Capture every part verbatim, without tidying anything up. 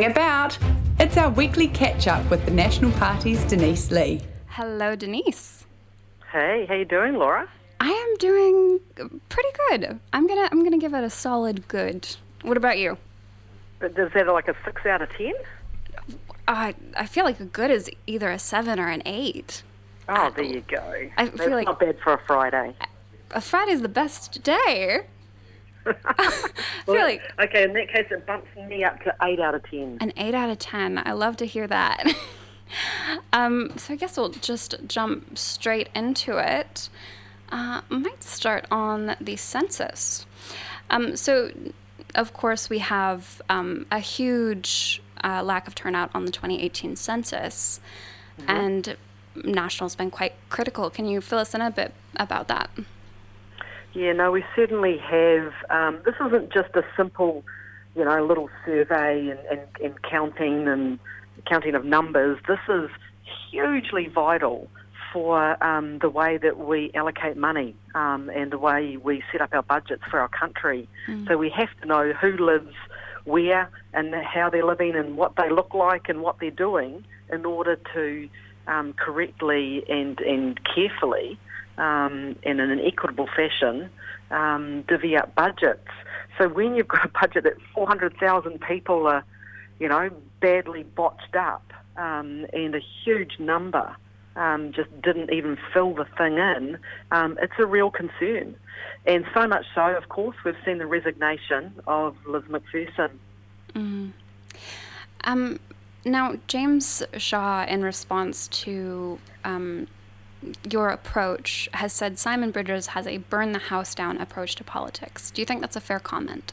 about. It's our weekly catch-up with the National Party's Denise Lee. Hello, Denise. Hey, how you doing, Laura? I am doing pretty good. I'm gonna I'm gonna give it a solid good. What about you? Is that like a six out of ten? I I feel like a good is either a seven or an eight. Oh, I, there you go. I That's feel like not bad for a Friday. A Friday's the best day. I feel Well, like okay, in that case, it bumps me up to eight out of ten. an eight out of ten. I love to hear that. um, so I guess we'll just jump straight into it. Uh, might start on the census. Um, so, of course, we have um, a huge uh, lack of turnout on the twenty eighteen census, mm-hmm. and National's been quite critical. Can you fill us in a bit about that? Yeah, no, we certainly have. Um, this isn't just a simple, you know, little survey and, and, and counting and counting of numbers. This is hugely vital for um, the way that we allocate money um, and the way we set up our budgets for our country. Mm. So we have to know who lives where and how they're living and what they look like and what they're doing in order to um, correctly and, and carefully um, and in an equitable fashion um, divvy up budgets. So when you've got a budget that four hundred thousand people are, you know, badly botched up um, and a huge number Um, just didn't even fill the thing in, um, it's a real concern. And so much so, of course, we've seen the resignation of Liz McPherson. Mm. Um, now, James Shaw, in response to um, your approach, has said Simon Bridges has a burn-the-house-down approach to politics. Do you think that's a fair comment?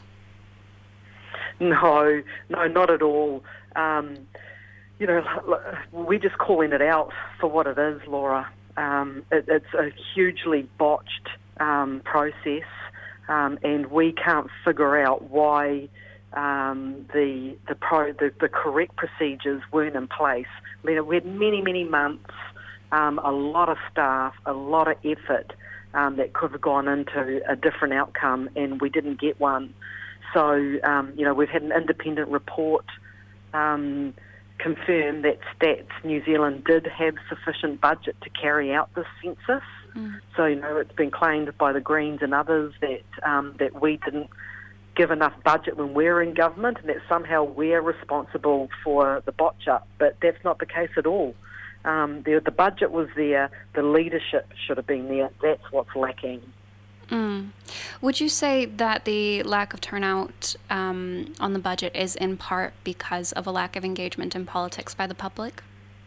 No, no, not at all. Um, You know, we're just calling it out for what it is, Laura. Um, it, it's a hugely botched um, process, um, and we can't figure out why um, the the, pro, the the correct procedures weren't in place. You know, we had many, many months, um, a lot of staff, a lot of effort um, that could have gone into a different outcome, and we didn't get one. So, um, you know, we've had an independent report Um, confirm that Stats New Zealand did have sufficient budget to carry out this census. Mm. So, you know, it's been claimed by the Greens and others that um, that we didn't give enough budget when we're in government and that somehow we're responsible for the botch-up. But that's not the case at all. Um, the, the budget was there, the leadership should have been there. That's what's lacking. Mm. Would you say that the lack of turnout um, on the budget is in part because of a lack of engagement in politics by the public?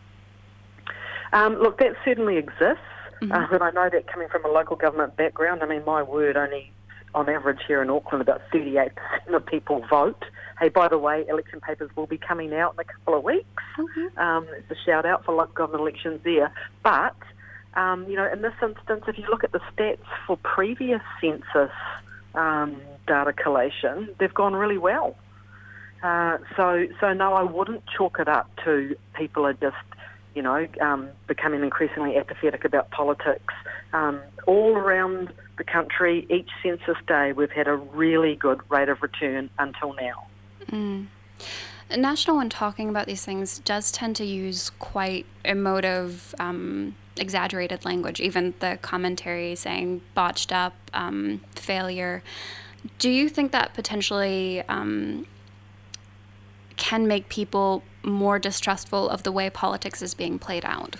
Um, look, that certainly exists, mm-hmm. uh, and I know that coming from a local government background. I mean, my word, only on average here in Auckland, about thirty-eight percent of people vote. Hey, by the way, election papers will be coming out in a couple of weeks. Mm-hmm. Um, it's a shout out for local government elections there. But Um, you know, in this instance, if you look at the stats for previous census um, data collation, they've gone really well. Uh, so, so no, I wouldn't chalk it up to people are just, you know, um, becoming increasingly apathetic about politics. Um, all around the country, each census day, we've had a really good rate of return until now. Mm. National, when talking about these things, does tend to use quite emotive, um, exaggerated language, even the commentary saying botched up, um, failure. Do you think that potentially um, can make people more distrustful of the way politics is being played out?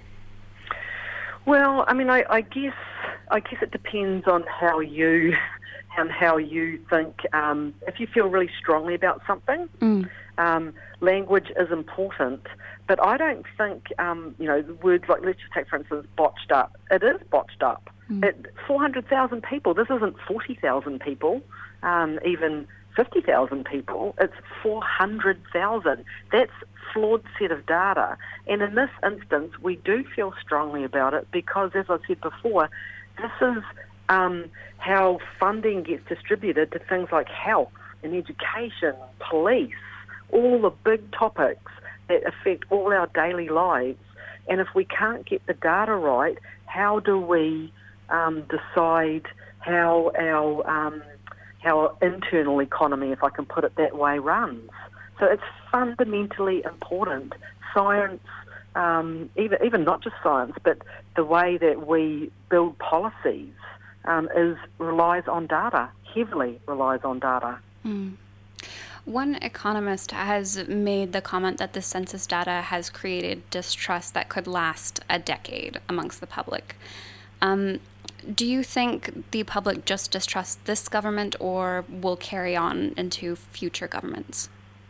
Well, I mean, I, I guess I guess it depends on how you and how you think. Um, if you feel really strongly about something, mm. um, language is important. But I don't think, um, you know, words like, let's just take, for instance, botched up. It is botched up. Mm. It, four hundred thousand people. This isn't forty thousand people, um, even fifty thousand people. It's four hundred thousand. That's a flawed set of data. And in this instance, we do feel strongly about it because, as I said before, this is um, how funding gets distributed to things like health and education, police, all the big topics that affect all our daily lives. And if we can't get the data right, how do we um, decide how our um, how our internal economy, if I can put it that way, runs? So it's fundamentally important. Science, um, even even not just science, but the way that we build policies um, is relies on data, heavily relies on data. Mm. One economist has made the comment that the census data has created distrust that could last a decade amongst the public. Um, do you think the public just distrusts this government or will carry on into future governments?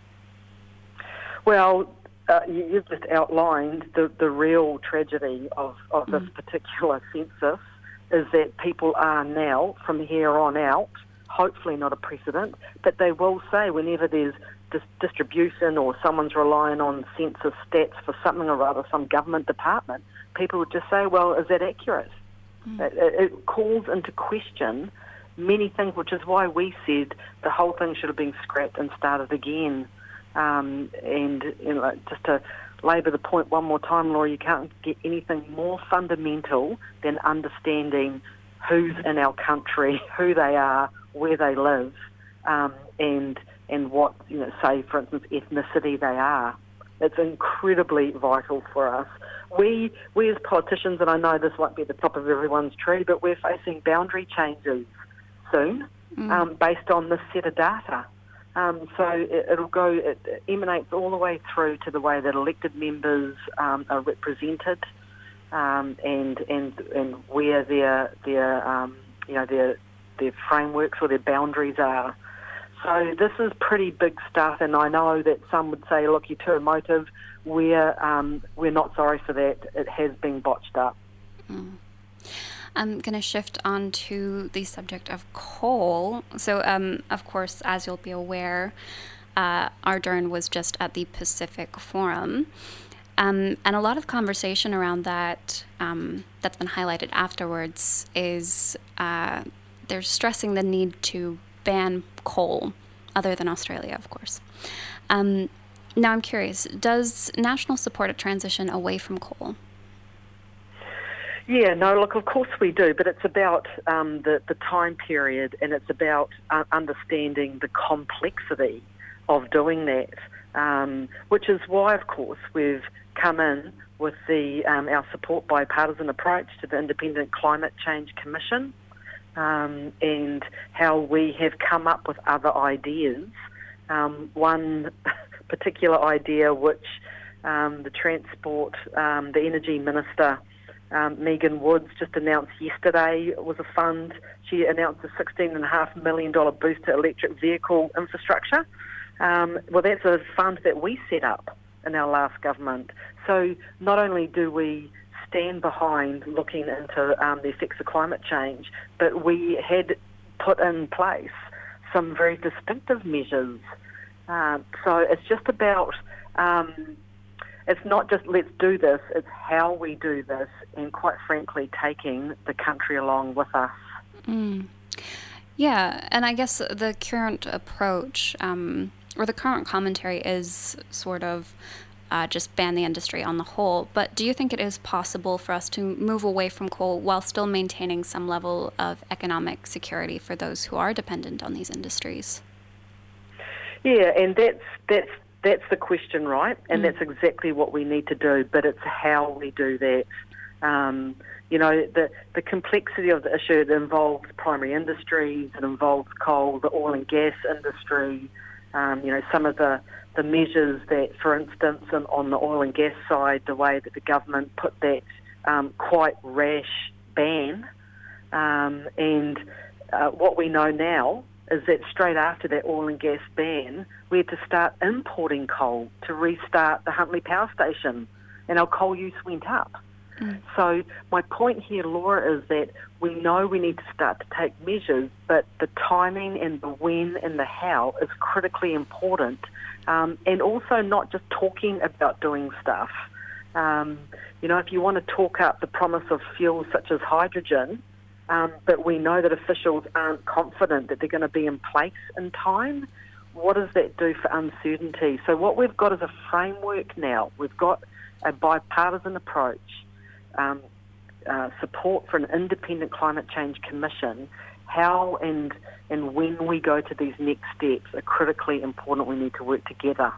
Well, uh, you, you've just outlined the, the real tragedy of, of mm. this particular census is that people are now, from here on out, hopefully not a precedent, but they will say whenever there's dis- distribution or someone's relying on census stats for something or other, some government department, people would just say, well, is that accurate? Mm. It, it calls into question many things, which is why we said the whole thing should have been scrapped and started again. Um, and you know, just to labour the point one more time, Laura, you can't get anything more fundamental than understanding who's in our country, who they are, where they live, um, and and what, you know, say, for instance, ethnicity they are. It's incredibly vital for us. We, we as politicians, and I know this won't be at the top of everyone's tree, but we're facing boundary changes soon mm. um, based on this set of data. Um, so it, it'll go, it emanates all the way through to the way that elected members um, are represented, um, and and and where their their um, you know their their frameworks or their boundaries are. So this is pretty big stuff, and I know that some would say, look, you're too emotive. We're um, we're not sorry for that. It has been botched up. Mm. I'm going to shift on to the subject of coal. So, um, of course, as you'll be aware, uh, Ardern was just at the Pacific Forum. Um, and a lot of conversation around that um, that's been highlighted afterwards is uh, they're stressing the need to ban coal, other than Australia, of course. Um, now, I'm curious, does National support a transition away from coal? Yeah, no, look, of course we do, but it's about um, the, the time period, and it's about uh, understanding the complexity of doing that, um, which is why, of course, we've come in with the um, our support bipartisan approach to the Independent Climate Change Commission, um, and how we have come up with other ideas. Um, one particular idea which um, the Transport, um, the Energy Minister, Um, Megan Woods just announced yesterday was a fund. She announced a sixteen point five million dollars boost to electric vehicle infrastructure. Um, well, that's a fund that we set up in our last government. So not only do we stand behind looking into um, the effects of climate change, but we had put in place some very distinctive measures. Uh, so it's just about... Um, It's not just let's do this, it's how we do this, and quite frankly, taking the country along with us. Mm. Yeah, and I guess the current approach, um, or the current commentary is sort of uh, just ban the industry on the whole, but do you think it is possible for us to move away from coal while still maintaining some level of economic security for those who are dependent on these industries? Yeah, and that's that's That's the question, right? And mm. that's exactly what we need to do, but it's how we do that. Um, you know, the, the complexity of the issue, it involves primary industries, it involves coal, the oil and gas industry, um, you know, some of the, the measures that, for instance, on, on the oil and gas side, the way that the government put that um, quite rash ban. Um, and uh, what we know now is that straight after that oil and gas ban, we had to start importing coal to restart the Huntly Power Station, and our coal use went up. Mm. So my point here, Laura, is that we know we need to start to take measures, but the timing and the when and the how is critically important, um, and also not just talking about doing stuff. Um, you know, if you want to talk up the promise of fuels such as hydrogen, Um, but we know that officials aren't confident that they're going to be in place in time, what does that do for uncertainty? So what we've got is a framework now. We've got a bipartisan approach, um, uh, support for an independent climate change commission. How and and when we go to these next steps are critically important. We need to work together.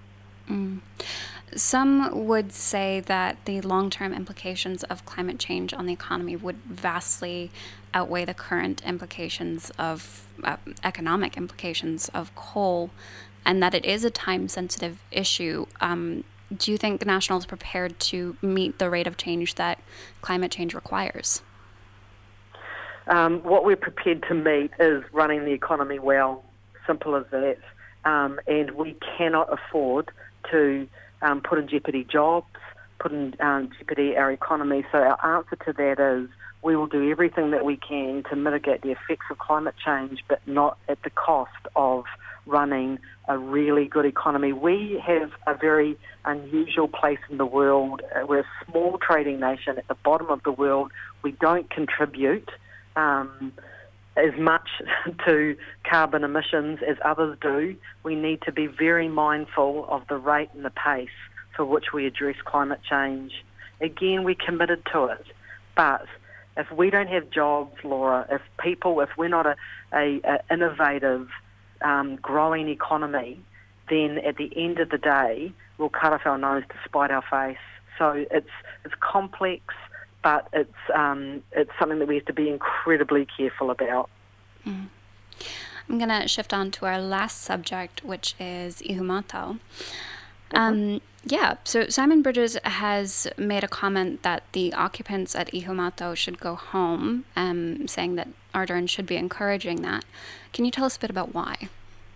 Mm. Some would say that the long-term implications of climate change on the economy would vastly outweigh the current implications of uh, economic implications of coal, and that it is a time-sensitive issue. Um, do you think the National is prepared to meet the rate of change that climate change requires? Um, what we're prepared to meet is running the economy well, simple as that. Um, and we cannot afford to um, put in jeopardy jobs, put in um, jeopardy our economy. So our answer to that is we will do everything that we can to mitigate the effects of climate change, but not at the cost of running a really good economy. We have a very unusual place in the world. We're a small trading nation at the bottom of the world. We don't contribute um, as much to carbon emissions as others do. We need to be very mindful of the rate and the pace for which we address climate change. Again, we're committed to it, but if we don't have jobs, Laura, if people, if we're not a, a, a innovative, um, growing economy, then at the end of the day, we'll cut off our nose to spite our face. So it's it's complex, but it's um, it's something that we have to be incredibly careful about. Mm. I'm going to shift on to our last subject, which is Ihumātao. Um, yeah, so Simon Bridges has made a comment that the occupants at Ihumātao should go home, um, saying that Ardern should be encouraging that. Can you tell us a bit about why?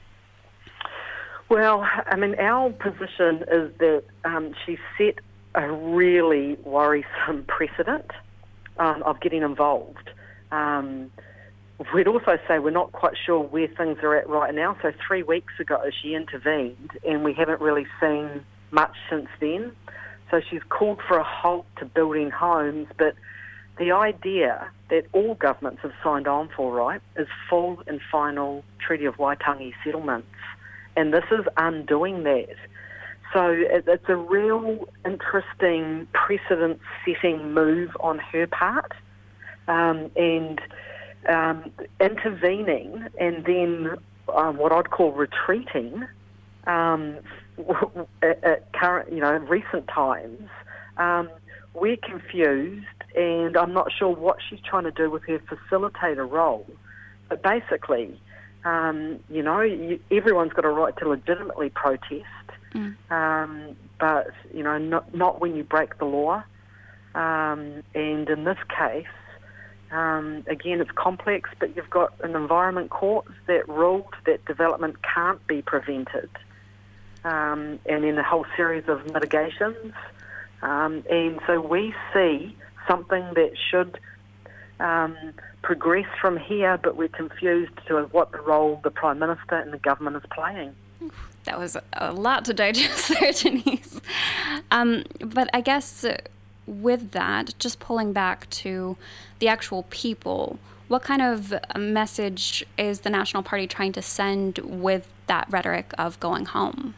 Well, I mean, our position is that um, she set a really worrisome precedent um, of getting involved. Um, we'd also say we're not quite sure where things are at right now. So three weeks ago she intervened and we haven't really seen much since then. So she's called for a halt to building homes, but the idea that all governments have signed on for, right, is full and final Treaty of Waitangi settlements. And this is undoing that. So it, it's a real interesting precedent-setting move on her part. Um, and um, intervening and then um, what I'd call retreating um, at, at current, you know, recent times, um, we're confused, and I'm not sure what she's trying to do with her facilitator role. But basically, um, you know, you, everyone's got a right to legitimately protest, mm. um, but, you know, not, not when you break the law. Um, and in this case, um, again, it's complex, but you've got an environment court that ruled that development can't be prevented, um, and then a whole series of mitigations. Um, and so we see something that should um, progress from here, but we're confused to what the role the Prime Minister and the government is playing. That was a lot to digest there, Denise. Um, but I guess with that, just pulling back to the actual people, what kind of message is the National Party trying to send with that rhetoric of going home?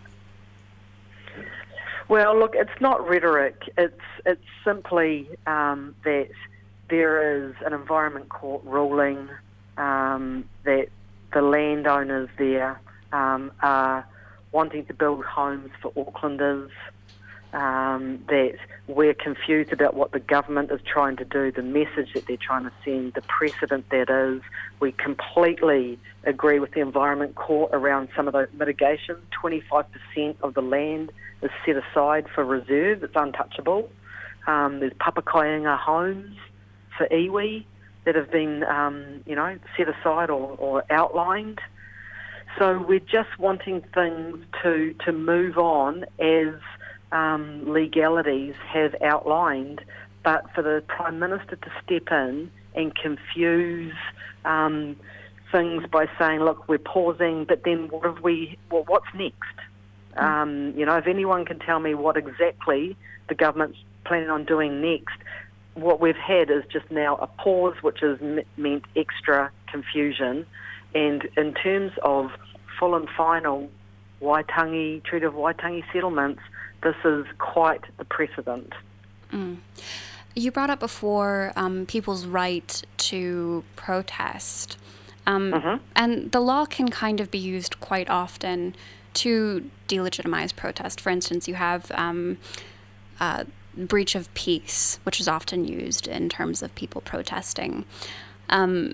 Well, look, it's not rhetoric. It's it's simply um, that there is an environment court ruling um, that the landowners there um, are wanting to build homes for Aucklanders, um, that we're confused about what the government is trying to do, the message that they're trying to send, the precedent that is. We completely agree with the Environment Court around some of those mitigations. twenty-five percent of the land is set aside for reserve. It's untouchable. Um, there's Papakainga homes for iwi that have been, um, you know, set aside or, or outlined. So we're just wanting things to, to move on as um, legalities have outlined, but for the Prime Minister to step in and confuse um, things by saying, look, we're pausing, but then what have we? Well, what's next? Um, you know, if anyone can tell me what exactly the government's planning on doing next, what we've had is just now a pause, which has m- meant extra confusion. And in terms of full and final Waitangi, Treaty of Waitangi settlements, this is quite the precedent. Mm. You brought up before um, people's right to protest. Um, mm-hmm. And the law can kind of be used quite often to delegitimize protest. For instance, you have um, uh, breach of peace, which is often used in terms of people protesting. Um,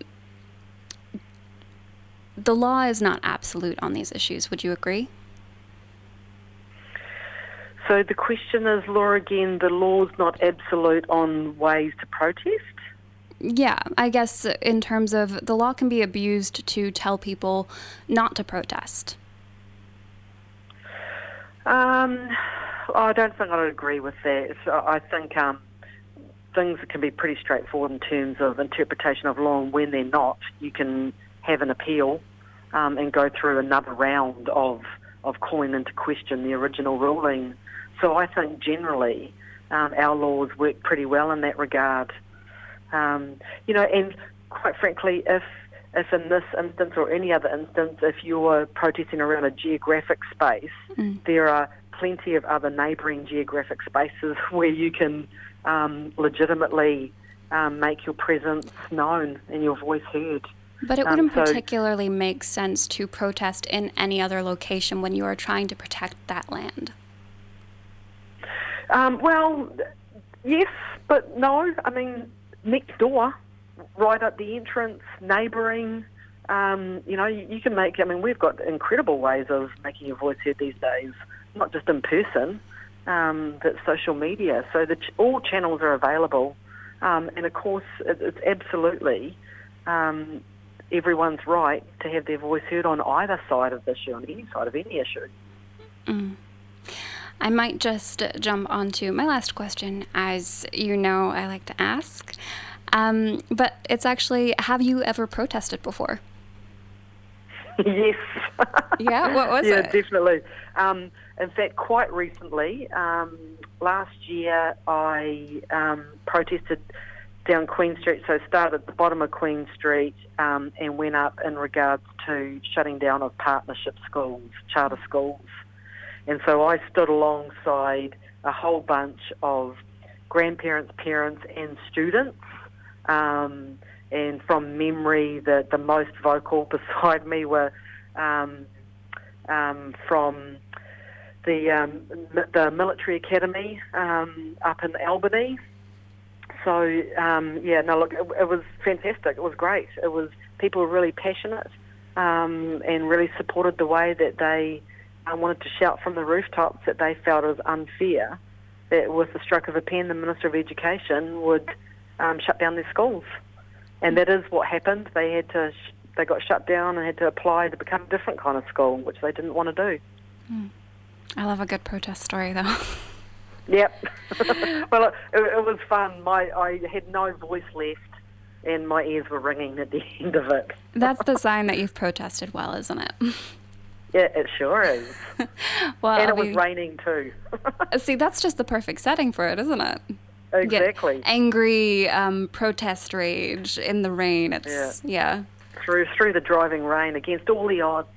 the law is not absolute on these issues. Would you agree? So the question is, Laura, again, the law's not absolute on ways to protest? Yeah, I guess in terms of the law can be abused to tell people not to protest. Um, I don't think I'd agree with that. So I think um, things can be pretty straightforward in terms of interpretation of law, and when they're not, you can have an appeal um, and go through another round of, of calling into question the original ruling. So I think generally um, our laws work pretty well in that regard. Um, you know, and quite frankly, if if in this instance or any other instance, if you're protesting around a geographic space, mm. there are plenty of other neighbouring geographic spaces where you can um, legitimately um, make your presence known and your voice heard. But it wouldn't um, so, particularly make sense to protest in any other location when you are trying to protect that land. Um, well, yes, but no. I mean, next door, right at the entrance, neighbouring, um, you know, you, you can make, I mean, we've got incredible ways of making your voice heard these days, not just in person, um, but social media. So the ch- all channels are available. Um, and of course, it, it's absolutely um, everyone's right to have their voice heard on either side of the issue, on any side of any issue. Mm. I might just jump onto my last question. As you know, I like to ask. Um, but it's actually, have you ever protested before? Yes. Yeah? What was yeah, it? Yeah, definitely. Um, in fact, quite recently, um, last year, I um, protested down Queen Street, so started at the bottom of Queen Street um, and went up in regards to shutting down of partnership schools, charter schools. And so I stood alongside a whole bunch of grandparents, parents and students. Um, and from memory, the, the most vocal beside me were um, um, from the um, the military academy um, up in Albany. So, um, yeah, no, look, it, it was fantastic. It was great. It was, people were really passionate um, and really supported the way that they uh, wanted to shout from the rooftops that they felt it was unfair that with the stroke of a pen, the Minister of Education would um, shut down their schools. And that is what happened. They had to, sh- they got shut down and had to apply to become a different kind of school, which they didn't want to do. Mm. I love a good protest story, though. Yep. Well, it, it was fun. My I had no voice left, and my ears were ringing at the end of it. That's the sign that you've protested well, isn't it? Yeah, it sure is. Well, and I'll it was be... raining too. See, that's just the perfect setting for it, isn't it? Exactly. Get angry um, protest rage in the rain. It's yeah. yeah. Through through the driving rain against all the odds.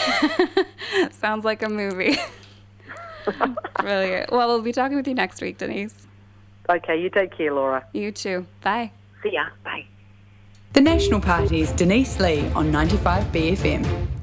Sounds like a movie. Brilliant. Well, we'll be talking with you next week, Denise. Okay, you take care, Laura. You too. Bye. See ya. Bye. The National Party's Denise Lee on ninety-five B F M.